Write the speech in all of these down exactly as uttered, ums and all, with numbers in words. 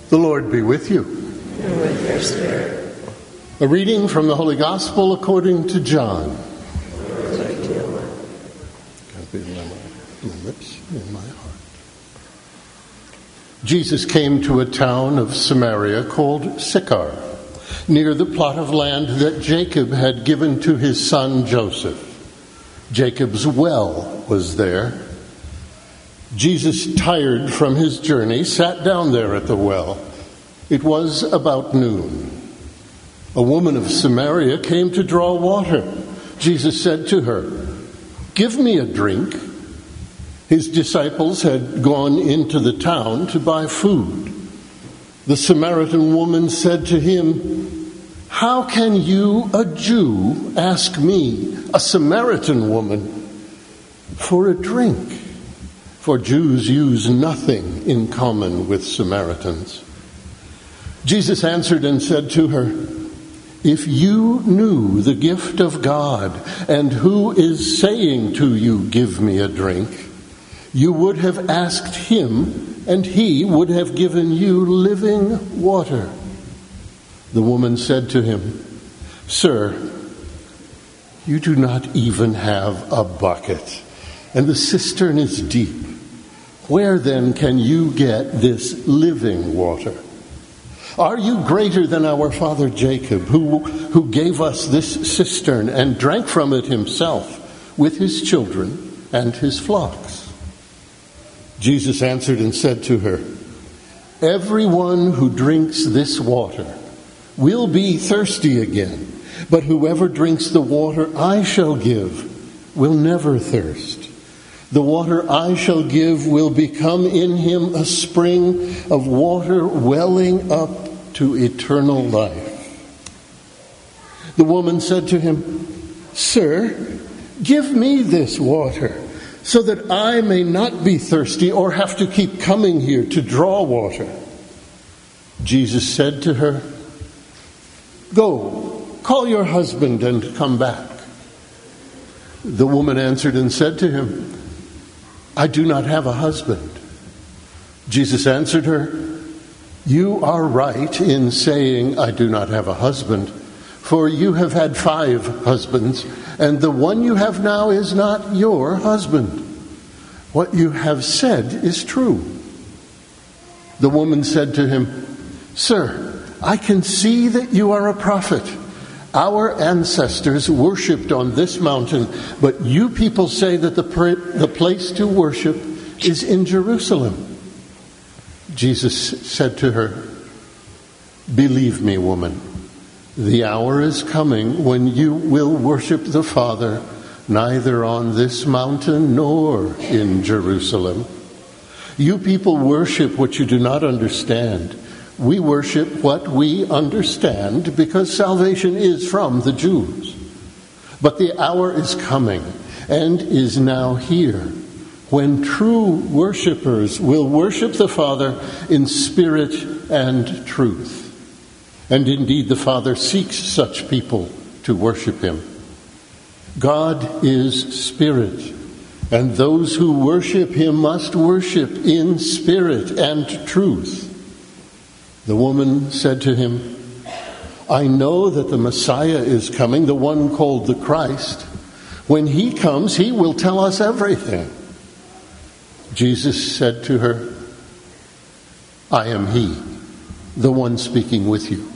The Lord be with you. And with your spirit. A reading from the Holy Gospel according to John. Glory to you, Lord. God be my lips in my heart. Jesus came to a town of Samaria called Sychar, near the plot of land that Jacob had given to his son Joseph. Jacob's well was there. Jesus, tired from his journey, sat down there at the well. It was about noon. A woman of Samaria came to draw water. Jesus said to her, "Give me a drink." His disciples had gone into the town to buy food. The Samaritan woman said to him, "How can you, a Jew, ask me, a Samaritan woman, for a drink?" For Jews use nothing in common with Samaritans. Jesus answered and said to her, "If you knew the gift of God and who is saying to you, 'Give me a drink,' you would have asked him, and he would have given you living water." The woman said to him, "Sir, you do not even have a bucket, and the cistern is deep. Where then can you get this living water? Are you greater than our father Jacob, who, who gave us this cistern and drank from it himself with his children and his flocks?" Jesus answered and said to her, "Everyone who drinks this water will be thirsty again, but whoever drinks the water I shall give will never thirst. The water I shall give will become in him a spring of water welling up to eternal life." The woman said to him, "Sir, give me this water, so that I may not be thirsty or have to keep coming here to draw water." Jesus said to her, "Go, call your husband and come back." The woman answered and said to him, "I do not have a husband." Jesus answered her, "You are right in saying, 'I do not have a husband,' for you have had five husbands, and the one you have now is not your husband. What you have said is true." The woman said to him, "Sir, I can see that you are a prophet. Our ancestors worshipped on this mountain, but you people say that the, pra- the place to worship is in Jerusalem." Jesus said to her, "Believe me, woman, the hour is coming when you will worship the Father neither on this mountain nor in Jerusalem. You people worship what you do not understand. We worship what we understand because salvation is from the Jews. But the hour is coming and is now here when true worshipers will worship the Father in spirit and truth. And indeed, the Father seeks such people to worship him. God is spirit, and those who worship him must worship in spirit and truth." The woman said to him, "I know that the Messiah is coming, the one called the Christ. When he comes, he will tell us everything." Jesus said to her, "I am he, the one speaking with you."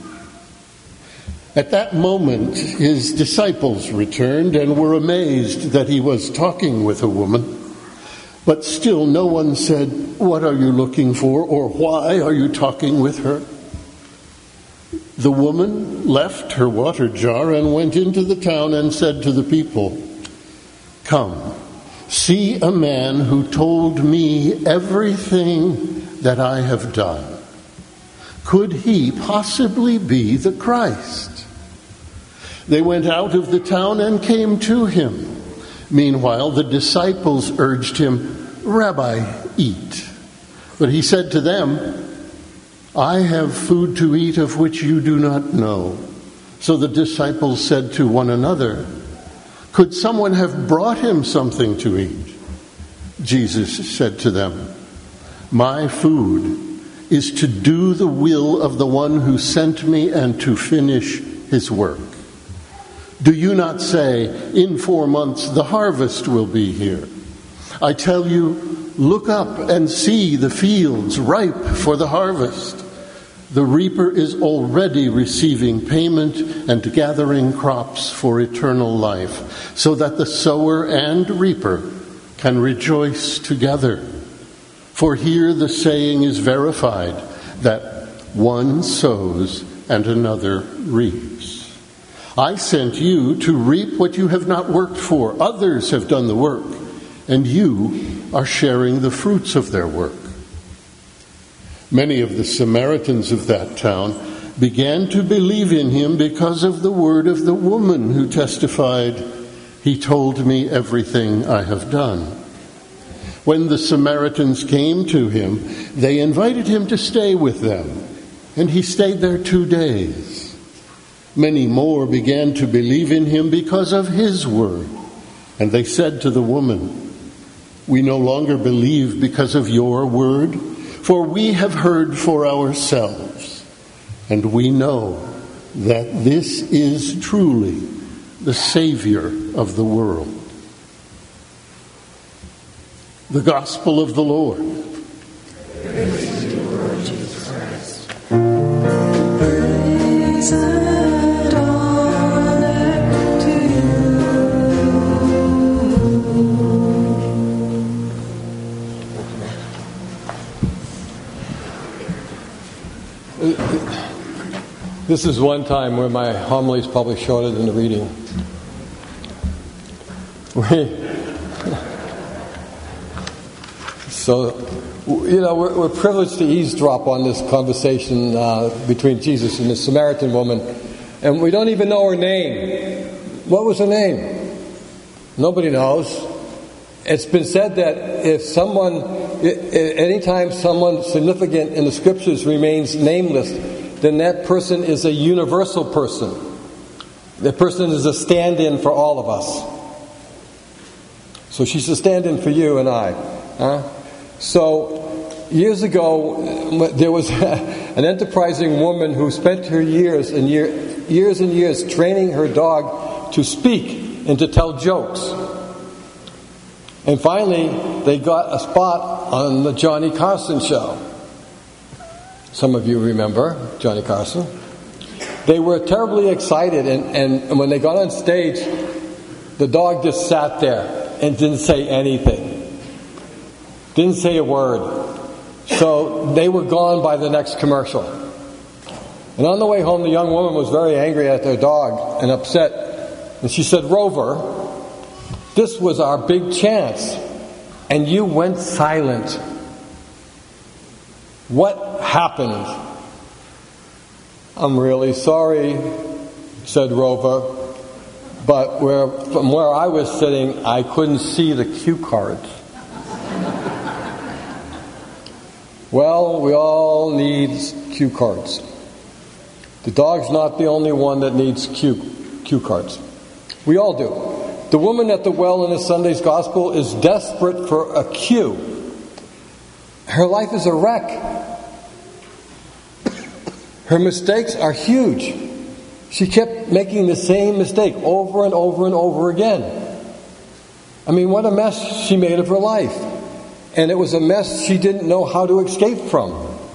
At that moment, his disciples returned and were amazed that he was talking with a woman. But still no one said, "What are you looking for?" or "Why are you talking with her?" The woman left her water jar and went into the town and said to the people, "Come, see a man who told me everything that I have done. Could he possibly be the Christ?" They went out of the town and came to him. Meanwhile, the disciples urged him, "Rabbi, eat." But he said to them, "I have food to eat of which you do not know." So the disciples said to one another, "Could someone have brought him something to eat?" Jesus said to them, "My food is to do the will of the one who sent me and to finish his work. Do you not say, in four months the harvest will be here? I tell you, look up and see the fields ripe for the harvest. The reaper is already receiving payment and gathering crops for eternal life, so that the sower and reaper can rejoice together. For here the saying is verified, that one sows and another reaps. I sent you to reap what you have not worked for. Others have done the work, and you are sharing the fruits of their work. Many of the Samaritans of that town began to believe in him because of the word of the woman who testified, "He told me everything I have done." When the Samaritans came to him, they invited him to stay with them, and he stayed there two days. Many more began to believe in him because of his word, and they said to the woman, "We no longer believe because of your word, for we have heard for ourselves, and we know that this is truly the Savior of the world." The Gospel of the Lord. Praise to you, Lord Jesus Christ. Praise and honor to you. This is one time where my homily is probably shorter than the reading. We, so, you know, we're, we're privileged to eavesdrop on this conversation uh, between Jesus and the Samaritan woman, and we don't even know her name. What was her name? Nobody knows. It's been said that if someone, anytime someone significant in the Scriptures remains nameless, then that person is a universal person. That person is a stand-in for all of us. So she's a stand-in for you and I. Huh? So, years ago, there was an enterprising woman who spent her years and year, years and years training her dog to speak and to tell jokes. And finally, they got a spot on the Johnny Carson show. Some of you remember Johnny Carson. They were terribly excited, and, and when they got on stage, the dog just sat there and didn't say anything. Didn't say a word. So they were gone by the next commercial. And on the way home, the young woman was very angry at their dog and upset. And she said, "Rover, this was our big chance, and you went silent. What happened?" "I'm really sorry," said Rover, "but where, from where I was sitting, I couldn't see the cue cards." Well, we all need cue cards. The dog's not the only one that needs cue, cue cards. We all do. The woman at the well in this Sunday's Gospel is desperate for a cue. Her life is a wreck. Her mistakes are huge. She kept making the same mistake over and over and over again. I mean, what a mess she made of her life. And it was a mess she didn't know how to escape from.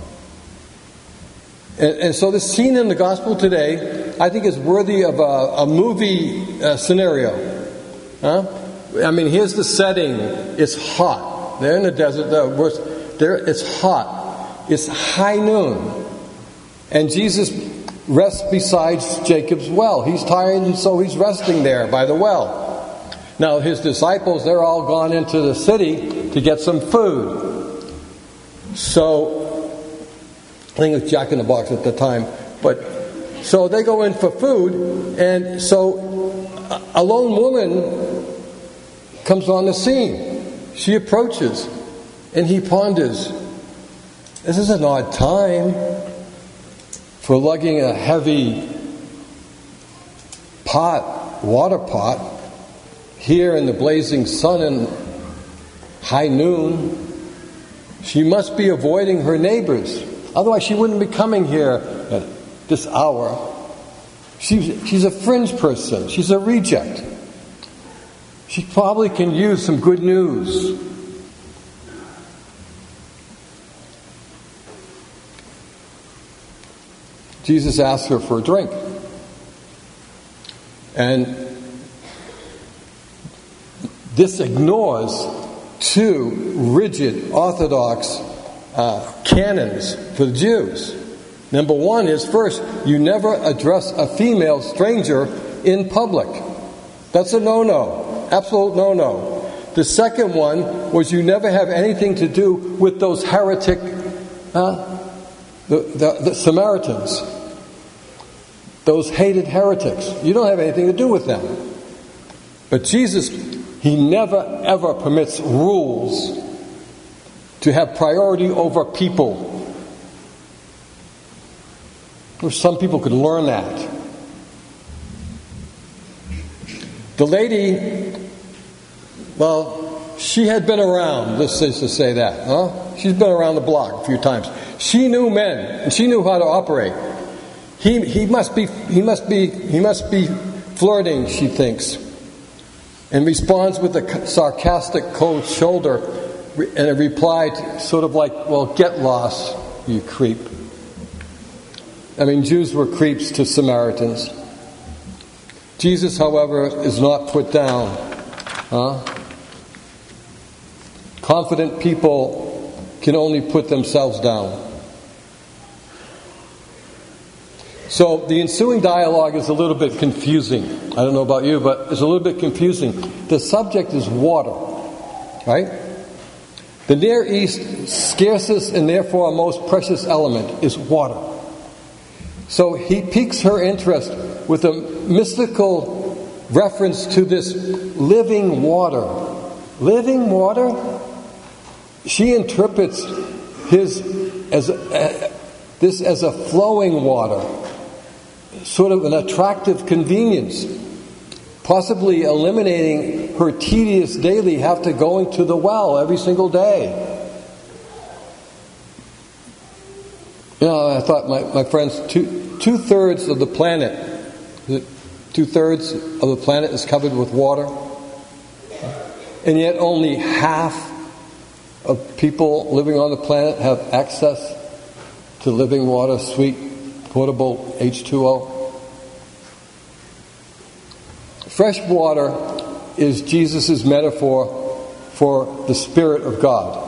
And, and so this scene in the Gospel today, I think, is worthy of a, a movie uh, scenario. Huh? I mean, here's the setting. It's hot. They're in the desert. There, it's hot. It's high noon. And Jesus rests beside Jacob's well. He's tired, and so he's resting there by the well. Now, his disciples, they're all gone into the city to get some food. So, I think it was Jack in the Box at the time. But so they go in for food, and so a lone woman comes on the scene. She approaches, and he ponders, "This is an odd time for lugging a heavy pot, water pot, here in the blazing sun and high noon. She must be avoiding her neighbors. Otherwise, she wouldn't be coming here at this hour. She's, she's a fringe person. She's a reject. She probably can use some good news. Jesus asked her for a drink. And this ignores two rigid Orthodox uh, canons for the Jews. Number one is, first, you never address a female stranger in public. That's a no-no. Absolute no-no. The second one was you never have anything to do with those heretic, uh, the, the, the Samaritans. Those hated heretics. You don't have anything to do with them. But Jesus, He never ever permits rules to have priority over people. Some people could learn that. The lady, well, she had been around, let's just to say that. Huh? She's been around the block a few times. She knew men, and she knew how to operate. He he must be he must be he must be flirting, she thinks, and responds with a sarcastic cold shoulder and a reply to, sort of like, "Well, get lost, you creep." I mean, Jews were creeps to Samaritans. Jesus, however, is not put down. Huh? Confident people can only put themselves down. So the ensuing dialogue is a little bit confusing. I don't know about you, but it's a little bit confusing. The subject is water, right? The Near East's scarcest and therefore most precious element is water. So he piques her interest with a mystical reference to this living water. Living water? She interprets his as a, uh, this as a flowing water, sort of an attractive convenience, possibly eliminating her tedious daily have to going to the well every single day. You know, I thought, my, my friends, two, two-thirds of the planet, two-thirds of the planet is covered with water, and yet only half of people living on the planet have access to living water, sweet, potable H two O. Fresh water is Jesus' metaphor for the Spirit of God.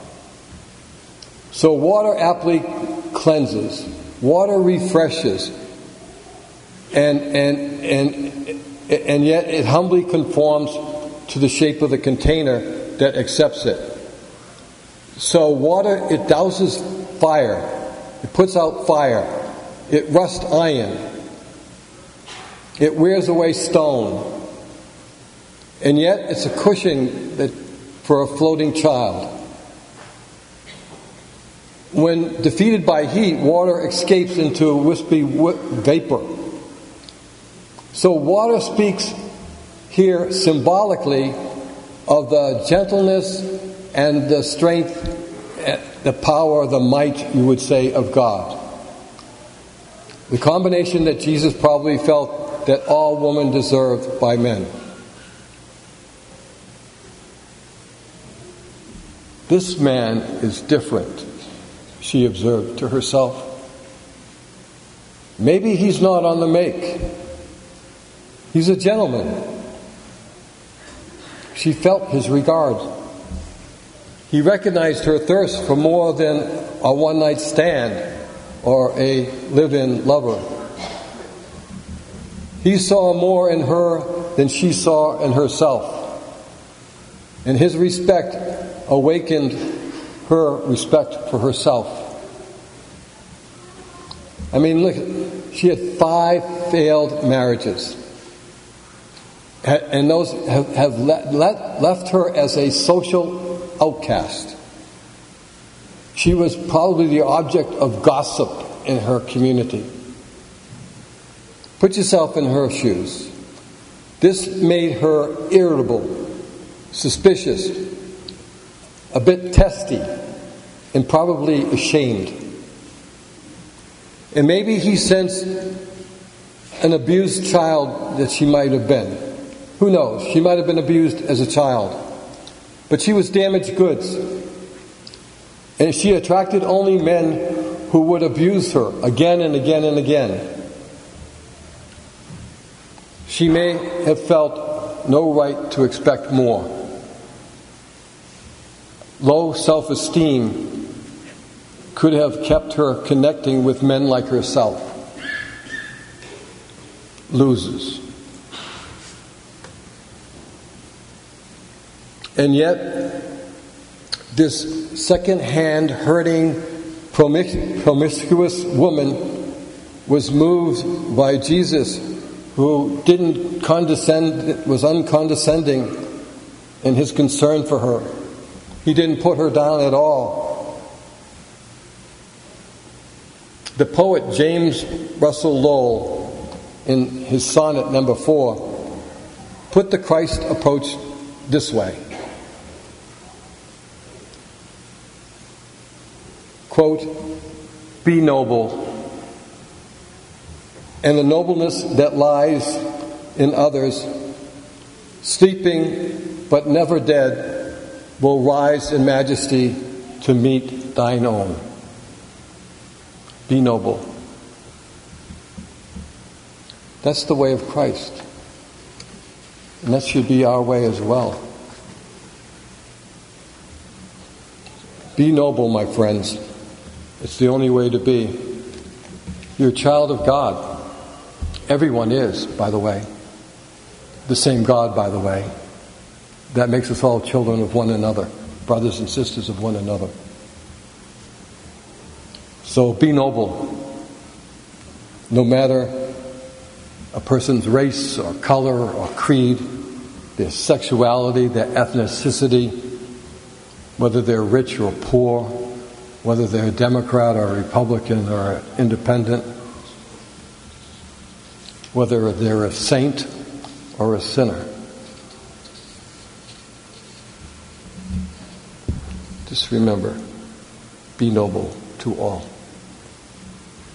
So water aptly cleanses, water refreshes, and and and and yet it humbly conforms to the shape of the container that accepts it. So water, it douses fire, it puts out fire, it rusts iron, it wears away stone, and yet it's a cushion that for a floating child. When defeated by heat, water escapes into a wispy vapor. So water speaks here symbolically of the gentleness and the strength, the power, the might, you would say, of God. The combination that Jesus probably felt that all women deserved by men. This man is different, she observed to herself. Maybe he's not on the make. He's a gentleman. She felt his regard. He recognized her thirst for more than a one-night stand or a live-in lover. He saw more in her than she saw in herself. And his respect awakened her respect for herself. I mean, look, she had five failed marriages. And those have, have le- le- left her as a social outcast. She was probably the object of gossip in her community. Put yourself in her shoes. This made her irritable, suspicious, a bit testy, and probably ashamed. And maybe he sensed an abused child that she might have been. Who knows? She might have been abused as a child. But she was damaged goods. And she attracted only men who would abuse her again and again and again. She may have felt no right to expect more. Low self-esteem could have kept her connecting with men like herself. Losers. And yet, this second-hand, hurting, promiscuous woman was moved by Jesus, who didn't condescend, was uncondescending in his concern for her. He didn't put her down at all. The poet James Russell Lowell, in his sonnet number four, put the Christ approach this way. Quote, "Be noble, and the nobleness that lies in others, sleeping but never dead, will rise in majesty to meet thine own." Be noble. That's the way of Christ. And that should be our way as well. Be noble, my friends. It's the only way to be. You're a child of God. Everyone is, by the way. The same God, by the way. That makes us all children of one another, brothers and sisters of one another. So be noble. No matter a person's race or color or creed, their sexuality, their ethnicity, whether they're rich or poor, whether they're a Democrat or a Republican or independent, whether they're a saint or a sinner. Just remember, be noble to all.